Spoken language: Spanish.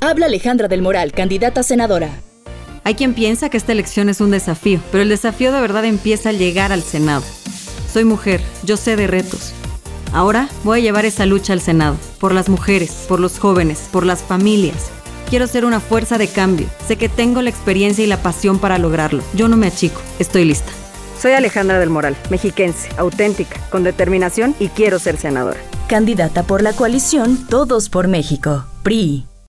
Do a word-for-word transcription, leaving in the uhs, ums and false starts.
Habla Alejandra del Moral, candidata a senadora. Hay quien piensa que esta elección es un desafío, pero el desafío de verdad empieza al llegar al Senado. Soy mujer, yo sé de retos. Ahora voy a llevar esa lucha al Senado, por las mujeres, por los jóvenes, por las familias. Quiero ser una fuerza de cambio. Sé que tengo la experiencia y la pasión para lograrlo. Yo no me achico, estoy lista. Soy Alejandra del Moral, mexiquense, auténtica, con determinación y quiero ser senadora. Candidata por la coalición Todos por México, P R I.